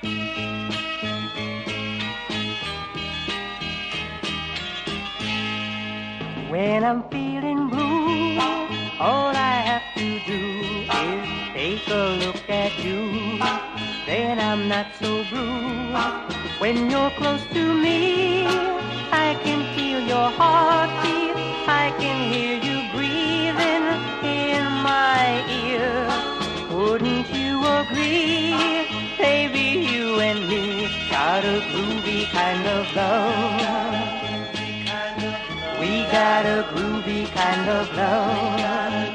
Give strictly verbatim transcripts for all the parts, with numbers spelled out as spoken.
When I'm feeling blue, all I have to do is take a look at you. Then I'm not so blue. When you're close to me, I can feel your heartbeat. I can hear you breathing in my ear. Wouldn't you agree? Baby, you and me got a groovy kind of love. We got a groovy kind of love.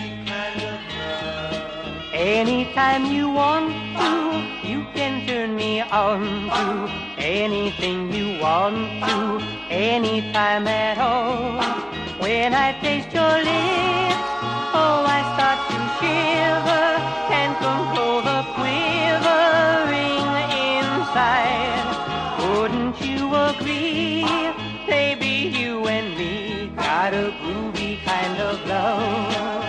Anytime you want to, you can turn me on to anything you want to, anytime at all. When I taste your lips, oh, I start to shiver, can't control the quivering inside. Wouldn't you agree? Baby, you and me got a groovy kind of love.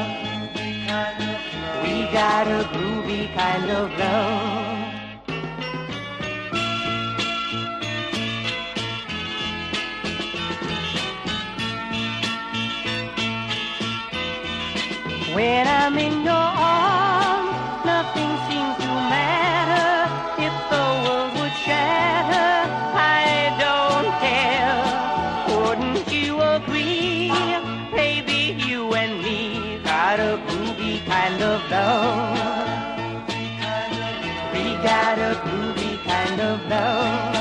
We got a groovy kind of love. When I'm in your arms, nothing seems to matter. If the world would shatter, I don't care. Wouldn't you agree? Baby, you and me got a groovy kind of love. We got a groovy kind of love.